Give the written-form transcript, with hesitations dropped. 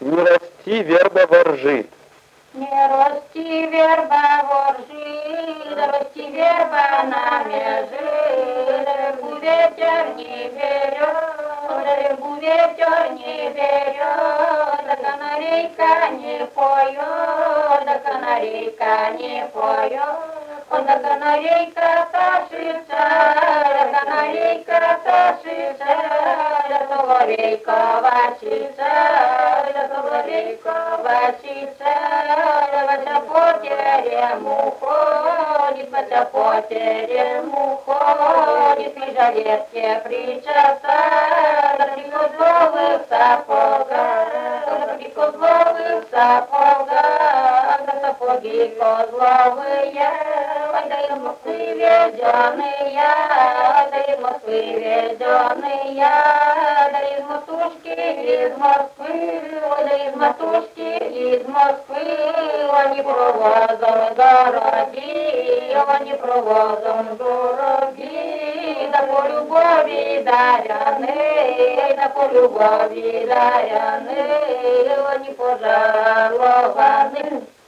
Не расти верба воржи. Не расти верба воржи, да расти верба на межи, да рыбу ветер не берет, да рыбу ветер не берет, да канарейка не поет, да канарейка не поет, да канарейка ташится, да канарейка ташится, да соловейка васится, да соловейка васится. По терему ходит, по терему ходит, и жилетке причесать, при козловых сапогах, при козловых сапогах, сапоги козловые, ой, да из Москвы везеные, да из Москвы везеные, да из Матушки, из Москвы, ой, да из Матушки, из Москвы. Они провозом дороги, они провозом дороги, да по любови даряны, да по любови даряны, они пожалованы.